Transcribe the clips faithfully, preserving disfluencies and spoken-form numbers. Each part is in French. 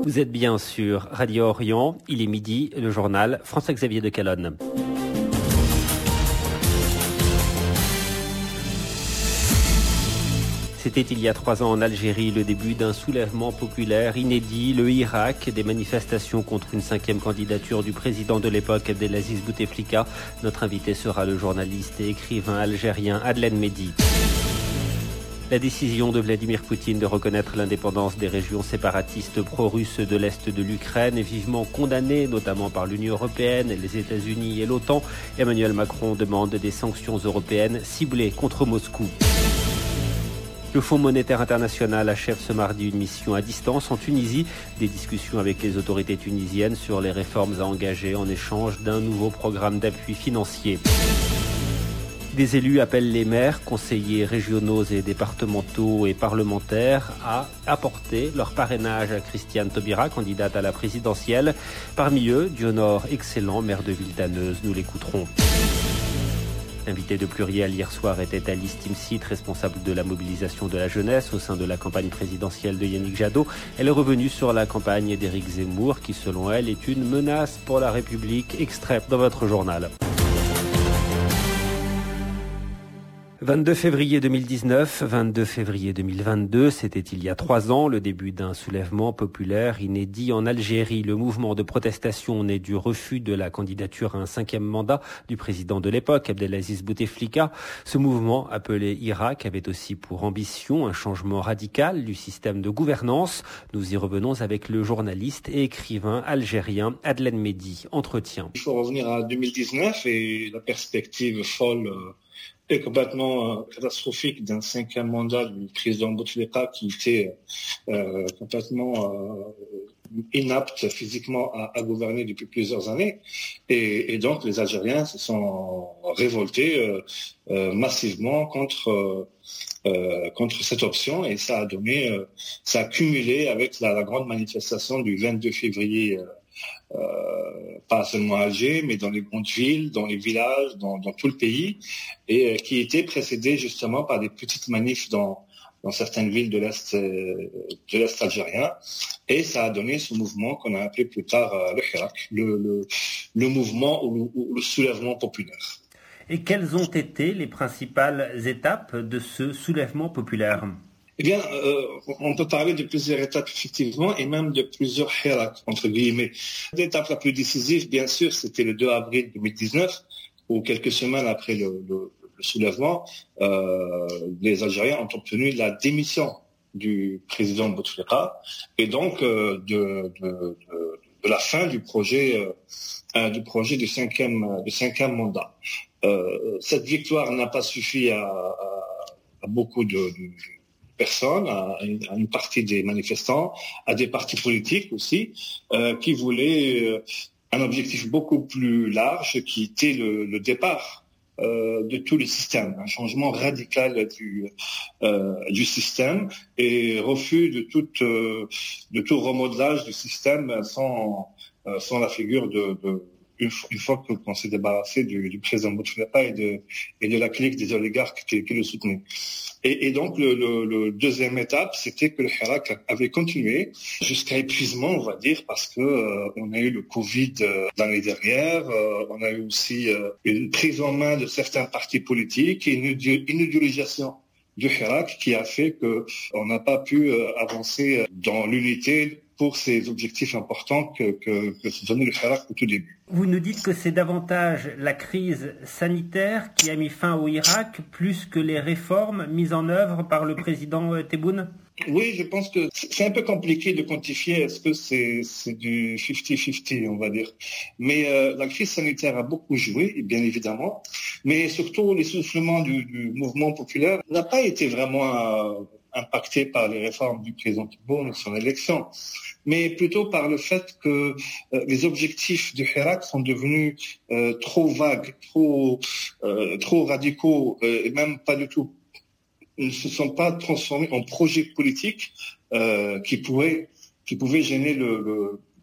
Vous êtes bien sur Radio Orient, il est midi, le journal François-Xavier de Calonne. C'était il y a trois ans en Algérie le début d'un soulèvement populaire inédit, le Hirak, des manifestations contre une cinquième candidature du président de l'époque, Abdelaziz Bouteflika. Notre invité sera le journaliste et écrivain algérien Adlen Mehdi. La décision de Vladimir Poutine de reconnaître l'indépendance des régions séparatistes pro-russes de l'Est de l'Ukraine est vivement condamnée, notamment par l'Union européenne, les États-Unis et l'OTAN. Emmanuel Macron demande des sanctions européennes ciblées contre Moscou. Le Fonds monétaire international achève ce mardi une mission à distance en Tunisie. Des discussions avec les autorités tunisiennes sur les réformes à engager en échange d'un nouveau programme d'appui financier. Des élus appellent les maires, conseillers régionaux et départementaux et parlementaires à apporter leur parrainage à Christiane Taubira, candidate à la présidentielle. Parmi eux, Dionor Excellent, maire de Villedaneuse. Nous l'écouterons. L'invité de Pluriel hier soir était Alice Timsit, responsable de la mobilisation de la jeunesse au sein de la campagne présidentielle de Yannick Jadot. Elle est revenue sur la campagne d'Éric Zemmour qui, selon elle, est une menace pour la République. Extrait dans votre journal. vingt-deux février deux mille dix-neuf, vingt-deux février deux mille vingt-deux, c'était il y a trois ans, le début d'un soulèvement populaire inédit en Algérie. Le mouvement de protestation naît du refus de la candidature à un cinquième mandat du président de l'époque, Abdelaziz Bouteflika. Ce mouvement, appelé Hirak, avait aussi pour ambition un changement radical du système de gouvernance. Nous y revenons avec le journaliste et écrivain algérien Adlen Mehdi. Entretien. Il faut revenir à deux mille dix-neuf et la perspective folle est complètement catastrophique d'un cinquième mandat du président Bouteflika qui était euh, complètement euh, inapte physiquement à, à gouverner depuis plusieurs années. Et, et donc les Algériens se sont révoltés euh, euh, massivement contre euh, contre cette option et ça a donné, euh, ça a cumulé avec la, la grande manifestation du vingt-deux février. Euh, Euh, pas seulement à Alger, mais dans les grandes villes, dans les villages, dans, dans tout le pays, et euh, qui était précédé justement par des petites manifs dans, dans certaines villes de l'Est, euh, de l'Est algérien. Et ça a donné ce mouvement qu'on a appelé plus tard euh, le Hirak, le, le, le mouvement ou le, ou le soulèvement populaire. Et quelles ont été les principales étapes de ce soulèvement populaire ? Eh bien, euh, on peut parler de plusieurs étapes, effectivement, et même de plusieurs Hirak, entre guillemets. L'étape la plus décisive, bien sûr, c'était le deux avril deux mille dix-neuf, où quelques semaines après le, le, le soulèvement, euh, les Algériens ont obtenu la démission du président Bouteflika, et donc euh, de, de, de, de la fin du projet, euh, du projet du cinquième, du cinquième mandat. Euh, cette victoire n'a pas suffi à, à, à beaucoup de, de personnes, à une, à une partie des manifestants, à des partis politiques aussi, euh, qui voulaient euh, un objectif beaucoup plus large, qui était le, le départ euh, de tout le système, un changement radical du, euh, du système et refus de tout, euh, de tout remodelage du système sans, euh, sans la figure de, de Une, une fois qu'on s'est débarrassé du, du président Bouteflika et de, et de la clique des oligarques qui, qui le soutenaient. Et, et donc, le, le, le deuxième étape, c'était que le Hirak avait continué jusqu'à épuisement, on va dire, parce que euh, on a eu le Covid euh, l'année dernière, euh, on a eu aussi euh, une prise en main de certains partis politiques et une, une idéologisation du Hirak qui a fait que on n'a pas pu euh, avancer dans l'unité pour ces objectifs importants que, que, que se donnait le Hirak au tout début. Vous nous dites que c'est davantage la crise sanitaire qui a mis fin au Hirak plus que les réformes mises en œuvre par le président Tebboune ? Oui, je pense que c'est un peu compliqué de quantifier, est-ce que c'est, c'est du cinquante cinquante, on va dire. Mais euh, la crise sanitaire a beaucoup joué, bien évidemment, mais surtout l'essoufflement du, du mouvement populaire n'a pas été vraiment euh, impacté par les réformes du président Tebboune et son élection, mais plutôt par le fait que euh, les objectifs du Hirak sont devenus euh, trop vagues, trop, euh, trop radicaux, euh, et même pas du tout, ne se sont pas transformés en projets politiques euh, qui pourraient, qui pouvaient gêner le, le,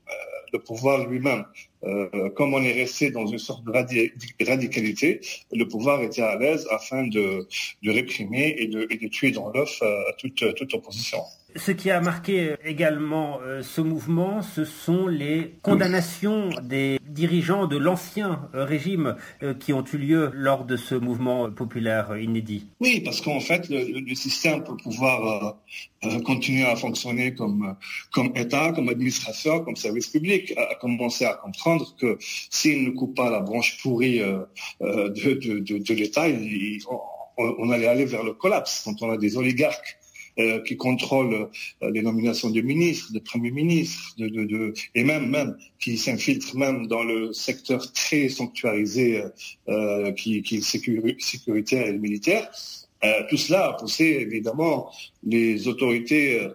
le pouvoir lui-même. Euh, comme on est resté dans une sorte de radi- radicalité, le pouvoir était à l'aise afin de, de réprimer et de, et de tuer dans l'œuf euh, toute, toute opposition. Ce qui a marqué également euh, ce mouvement, ce sont les condamnations des dirigeants de l'ancien euh, régime euh, qui ont eu lieu lors de ce mouvement populaire inédit. Oui, parce qu'en fait, le, le système pour pouvoir euh, euh, continuer à fonctionner comme, comme État, comme administration, comme service public, a commencé à comprendre que s'il ne coupe pas la branche pourrie euh, euh, de, de, de, de l'État, il, il, on, on allait aller vers le collapse. Quand on a des oligarques Euh, qui contrôle euh, les nominations de ministres, de premiers ministres, de, de, de, et même, même qui s'infiltrent même dans le secteur très sanctuarisé euh, qui, qui est sécuri- sécuritaire et militaire. Euh, tout cela a poussé évidemment les autorités euh,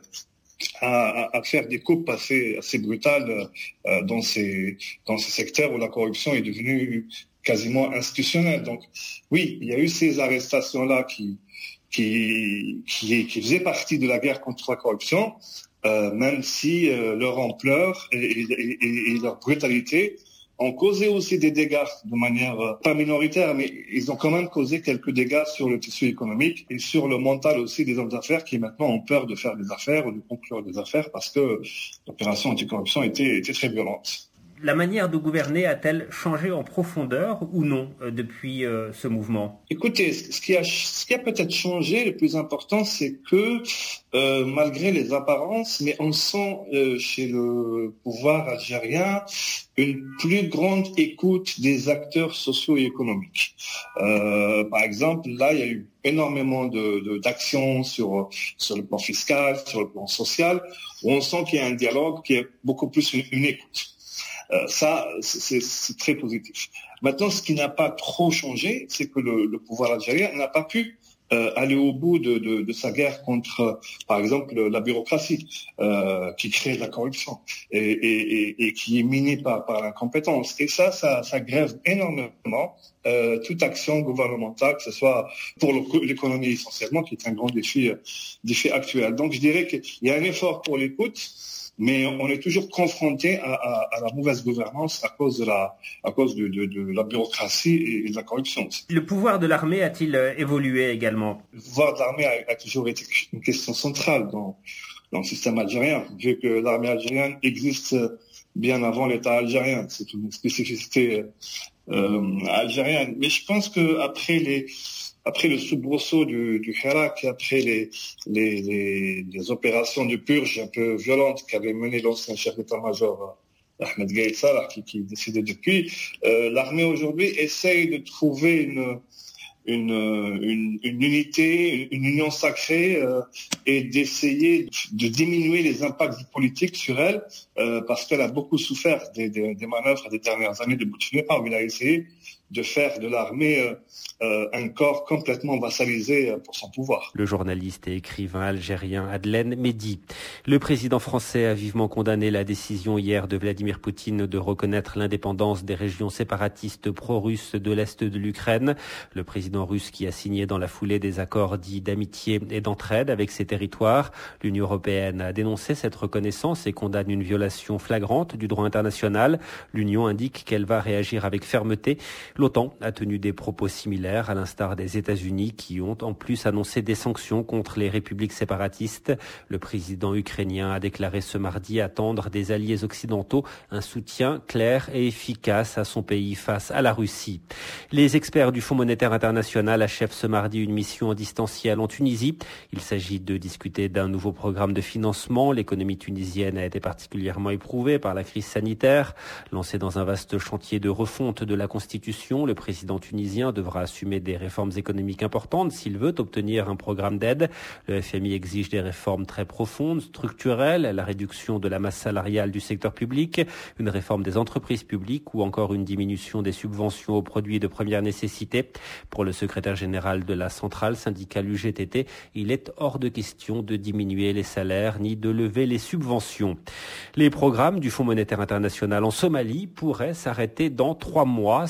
à, à faire des coupes assez, assez brutales euh, dans ces, dans ces secteurs où la corruption est devenue quasiment institutionnelle. Donc oui, il y a eu ces arrestations-là qui Qui, qui, qui faisait partie de la guerre contre la corruption, euh, même si euh, leur ampleur et, et, et, et leur brutalité ont causé aussi des dégâts de manière euh, pas minoritaire, mais ils ont quand même causé quelques dégâts sur le tissu économique et sur le mental aussi des hommes d'affaires qui maintenant ont peur de faire des affaires ou de conclure des affaires parce que l'opération anticorruption était, était très violente. La manière de gouverner a-t-elle changé en profondeur ou non euh, depuis euh, ce mouvement ? Écoutez, ce qui a, ce qui a peut-être changé, le plus important, c'est que euh, malgré les apparences, mais on sent euh, chez le pouvoir algérien une plus grande écoute des acteurs sociaux et économiques. Euh, par exemple, là, il y a eu énormément de, de, d'actions sur, sur le plan fiscal, sur le plan social, où on sent qu'il y a un dialogue qui est beaucoup plus une, une écoute. Euh, ça, c'est, c'est très positif. Maintenant, ce qui n'a pas trop changé, c'est que le, le pouvoir algérien n'a pas pu euh, aller au bout de, de, de sa guerre contre, par exemple, la bureaucratie euh, qui crée de la corruption et, et, et, et qui est minée par, par l'incompétence. Et ça, ça, ça grève énormément euh, toute action gouvernementale, que ce soit pour l'économie essentiellement, qui est un grand défi, défi actuel. Donc, je dirais qu'il y a un effort pour l'écoute, mais on est toujours confronté à, à, à la mauvaise gouvernance à cause de la, à cause de, de, de la bureaucratie et de la corruption. Le pouvoir de l'armée a-t-il évolué également ? Le pouvoir de l'armée a, a toujours été une question centrale dans, dans le système algérien, vu que l'armée algérienne existe bien avant l'État algérien. C'est une spécificité euh, algérienne. Mais je pense que après les Après le soubresaut du, du Hirak, après les, les, les, les opérations de purge un peu violentes qu'avait mené l'ancien chef d'état-major Ahmed Gaïd Salah, qui, qui est décédé depuis, euh, l'armée aujourd'hui essaye de trouver une, une, une, une unité, une union sacrée euh, et d'essayer de diminuer les impacts du politique sur elle, euh, parce qu'elle a beaucoup souffert des, des, des manœuvres des dernières années de Bouteflika, où il a essayé de faire de l'armée euh, euh, un corps complètement vassalisé pour son pouvoir. Le journaliste et écrivain algérien Adlen Mehdi. Le président français a vivement condamné la décision hier de Vladimir Poutine de reconnaître l'indépendance des régions séparatistes pro-russes de l'Est de l'Ukraine. Le président russe qui a signé dans la foulée des accords dits d'amitié et d'entraide avec ces territoires. L'Union européenne a dénoncé cette reconnaissance et condamne une violation flagrante du droit international. L'Union indique qu'elle va réagir avec fermeté. L'OTAN a tenu des propos similaires, à l'instar des États-Unis qui ont en plus annoncé des sanctions contre les républiques séparatistes. Le président ukrainien a déclaré ce mardi attendre des alliés occidentaux un soutien clair et efficace à son pays face à la Russie. Les experts du Fonds monétaire international achèvent ce mardi une mission en distanciel en Tunisie. Il s'agit de discuter d'un nouveau programme de financement. L'économie tunisienne a été particulièrement éprouvée par la crise sanitaire. Lancé dans un vaste chantier de refonte de la Constitution, le président tunisien devra assumer des réformes économiques importantes s'il veut obtenir un programme d'aide. Le F M I exige des réformes très profondes, structurelles, la réduction de la masse salariale du secteur public, une réforme des entreprises publiques ou encore une diminution des subventions aux produits de première nécessité. Pour le secrétaire général de la centrale syndicale U G T T, il est hors de question de diminuer les salaires ni de lever les subventions. Les programmes du Fonds monétaire international en Somalie pourraient s'arrêter dans trois mois. Cela en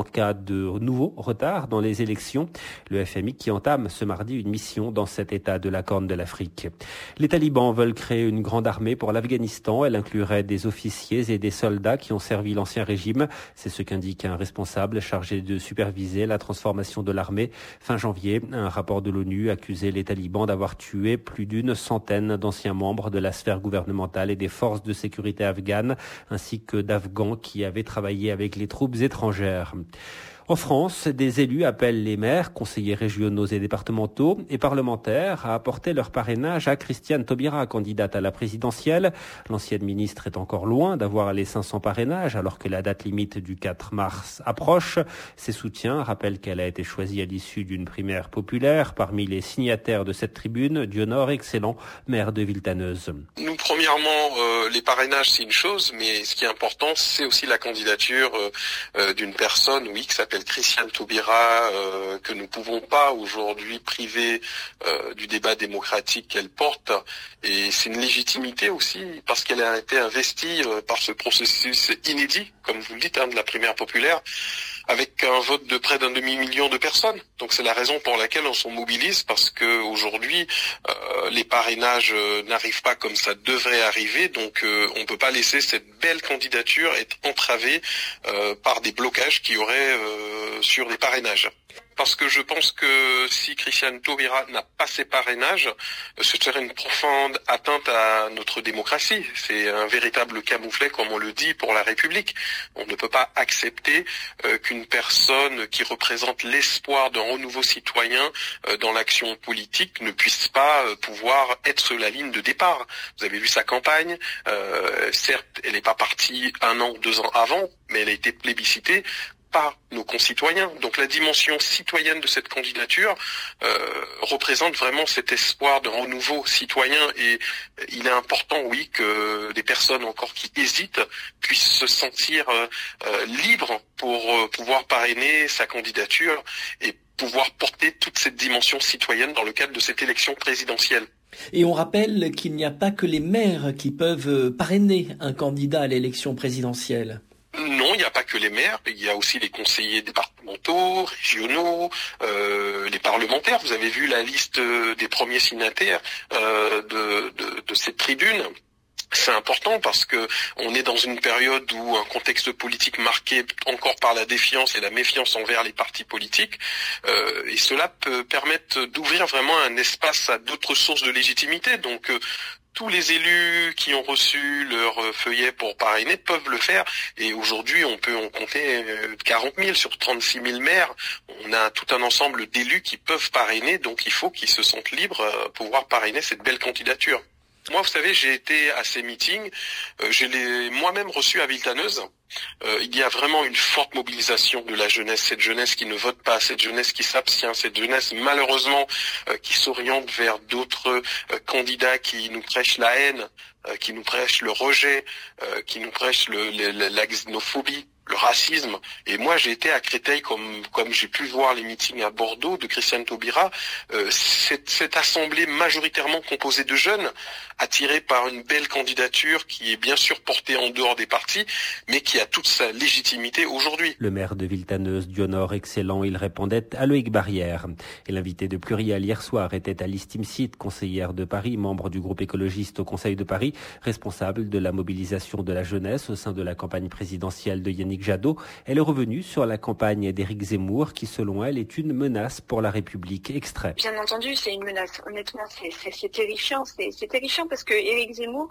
en cas de nouveau retard dans les élections. Le F M I qui entame ce mardi une mission dans cet état de la Corne de l'Afrique. Les talibans veulent créer une grande armée pour l'Afghanistan. Elle inclurait des officiers et des soldats qui ont servi l'ancien régime. C'est ce qu'indique un responsable chargé de superviser la transformation de l'armée. Fin janvier, un rapport de l'ONU accusait les talibans d'avoir tué plus d'une centaine d'anciens membres de la sphère gouvernementale et des forces de sécurité afghanes, ainsi que d'Afghans qui avaient travaillé avec les troupes étrangères. En France, des élus appellent les maires, conseillers régionaux et départementaux et parlementaires à apporter leur parrainage à Christiane Taubira, candidate à la présidentielle. L'ancienne ministre est encore loin d'avoir les cinq cents parrainages alors que la date limite du quatre mars approche. Ses soutiens rappellent qu'elle a été choisie à l'issue d'une primaire populaire. Parmi les signataires de cette tribune, Dionor Excellent, maire de Villetaneuse. Nous, premièrement, euh, les parrainages, c'est une chose, mais ce qui est important, c'est aussi la candidature euh, euh, d'une personne, oui, qui s'appelle Christiane Taubira, euh, que nous ne pouvons pas aujourd'hui priver euh, du débat démocratique qu'elle porte. Et c'est une légitimité aussi parce qu'elle a été investie euh, par ce processus inédit, comme vous le dites, hein, de la primaire populaire, avec un vote de près d'un demi-million de personnes. Donc c'est la raison pour laquelle on se mobilise, parce que aujourd'hui euh, les parrainages euh, n'arrivent pas comme ça devrait arriver. Donc euh, on ne peut pas laisser cette belle candidature être entravée euh, par des blocages qui auraient euh, sur les parrainages. Parce que je pense que si Christiane Taubira n'a pas ses parrainages, ce serait une profonde atteinte à notre démocratie. C'est un véritable camouflet, comme on le dit, pour la République. On ne peut pas accepter euh, qu'une personne qui représente l'espoir d'un renouveau citoyen euh, dans l'action politique ne puisse pas euh, pouvoir être sur la ligne de départ. Vous avez vu sa campagne. Euh, certes, elle n'est pas partie un an ou deux ans avant, mais elle a été plébiscitée par nos concitoyens. Donc la dimension citoyenne de cette candidature euh, représente vraiment cet espoir de renouveau citoyen, et il est important, oui, que des personnes encore qui hésitent puissent se sentir euh, euh, libres pour euh, pouvoir parrainer sa candidature et pouvoir porter toute cette dimension citoyenne dans le cadre de cette élection présidentielle. Et on rappelle qu'il n'y a pas que les maires qui peuvent parrainer un candidat à l'élection présidentielle. Non, il n'y a pas que les maires, il y a aussi les conseillers départementaux, régionaux, euh, les parlementaires. Vous avez vu la liste des premiers signataires euh, de, de, de cette tribune. C'est important parce que on est dans une période où un contexte politique marqué encore par la défiance et la méfiance envers les partis politiques, euh, et cela peut permettre d'ouvrir vraiment un espace à d'autres sources de légitimité. Donc euh, tous les élus qui ont reçu leur feuillet pour parrainer peuvent le faire, et aujourd'hui on peut en compter quarante mille sur trente-six mille maires. On a tout un ensemble d'élus qui peuvent parrainer, donc il faut qu'ils se sentent libres pour pouvoir parrainer cette belle candidature. Moi, vous savez, j'ai été à ces meetings, euh, je l'ai moi-même reçu à Villetaneuse. Euh, il y a vraiment une forte mobilisation de la jeunesse, cette jeunesse qui ne vote pas, cette jeunesse qui s'abstient, cette jeunesse malheureusement euh, qui s'oriente vers d'autres euh, candidats qui nous prêchent la haine, euh, qui nous prêchent le rejet, euh, qui nous prêchent le, le, la xénophobie, le racisme. Et moi, j'ai été à Créteil, comme comme j'ai pu voir les meetings à Bordeaux de Christiane Taubira. Euh, cette, cette assemblée majoritairement composée de jeunes, attirés par une belle candidature qui est bien sûr portée en dehors des partis, mais qui a toute sa légitimité aujourd'hui. Le maire de Villetaneuse, Dionor Excellent, il répondait à Loïc Barrière. Et l'invité de Pluriel hier soir était Alice Timsit, conseillère de Paris, membre du groupe écologiste au Conseil de Paris, responsable de la mobilisation de la jeunesse au sein de la campagne présidentielle de Yannick Jadot. Elle est revenue sur la campagne d'Éric Zemmour qui, selon elle, est une menace pour la République. Extrait. Bien entendu, c'est une menace. Honnêtement, c'est, c'est, c'est terrifiant. C'est, c'est terrifiant parce que Éric Zemmour,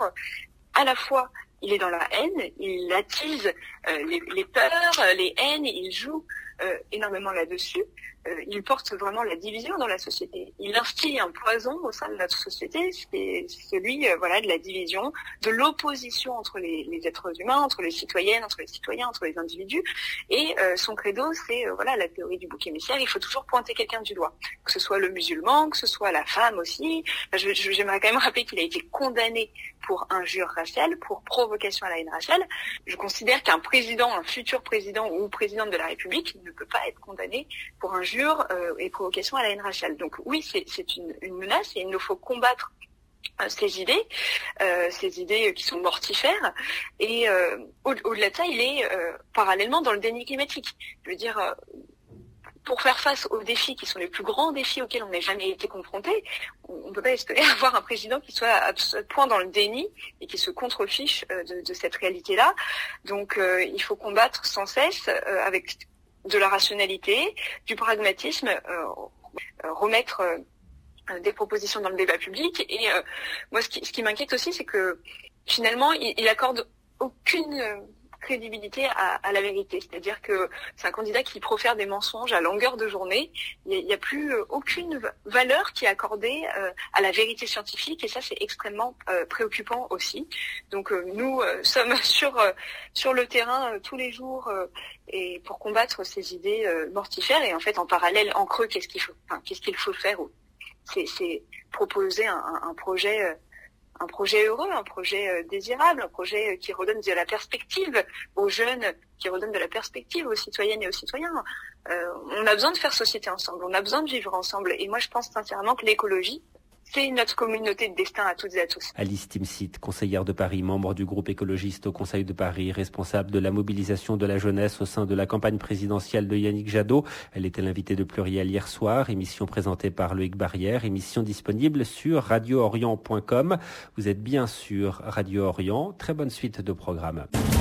à la fois, il est dans la haine, il attise euh, les, les peurs, les haines, il joue euh, énormément là-dessus. Euh, il porte vraiment la division dans la société. Il instille un poison au sein de notre société, c'est celui euh, voilà de la division, de l'opposition entre les, les êtres humains, entre les citoyennes, entre les citoyens, entre les individus. Et euh, son credo, c'est euh, voilà la théorie du bouc émissaire. Il faut toujours pointer quelqu'un du doigt, que ce soit le musulman, que ce soit la femme aussi. Enfin, je, je, j'aimerais quand même rappeler qu'il a été condamné pour injure raciale, pour provocation à la haine raciale. Je considère qu'un président, un futur président ou présidente de la République ne peut pas être condamné pour injure euh, et provocation à la haine raciale. Donc oui, c'est, c'est une, une menace et il nous faut combattre ces idées, euh, ces idées qui sont mortifères. Et euh, au- au-delà de ça, il est euh, parallèlement dans le déni climatique. Je veux dire, euh, pour faire face aux défis qui sont les plus grands défis auxquels on n'a jamais été confronté, on ne peut pas espérer avoir un président qui soit à ce point dans le déni et qui se contrefiche euh, de, de cette réalité-là. Donc euh, il faut combattre sans cesse euh, avec de la rationalité, du pragmatisme, euh, remettre euh, des propositions dans le débat public. Et euh, moi, ce qui, ce qui m'inquiète aussi, c'est que finalement, il, il accorde aucune euh, crédibilité à, à la vérité. C'est-à-dire que c'est un candidat qui profère des mensonges à longueur de journée. Il n'y a, a plus euh, aucune valeur qui est accordée euh, à la vérité scientifique, et ça, c'est extrêmement euh, préoccupant aussi. Donc euh, nous euh, sommes sur euh, sur le terrain euh, tous les jours euh, et pour combattre ces idées euh, mortifères. Et en fait, en parallèle, en creux, qu'est-ce qu'il faut, enfin, qu'est-ce qu'il faut faire? C'est, c'est proposer un, un, un projet. Euh, un projet heureux, un projet euh, désirable, un projet euh, qui redonne de la perspective aux jeunes, qui redonne de la perspective aux citoyennes et aux citoyens. Euh, on a besoin de faire société ensemble, on a besoin de vivre ensemble. Et moi, je pense sincèrement que l'écologie, c'est notre communauté de destin à toutes et à tous. Alice Timsit, conseillère de Paris, membre du groupe écologiste au Conseil de Paris, responsable de la mobilisation de la jeunesse au sein de la campagne présidentielle de Yannick Jadot. Elle était l'invitée de Pluriel hier soir, émission présentée par Loïc Barrière, émission disponible sur radio orient point com. Vous êtes bien sur Radio Orient. Très bonne suite de programme.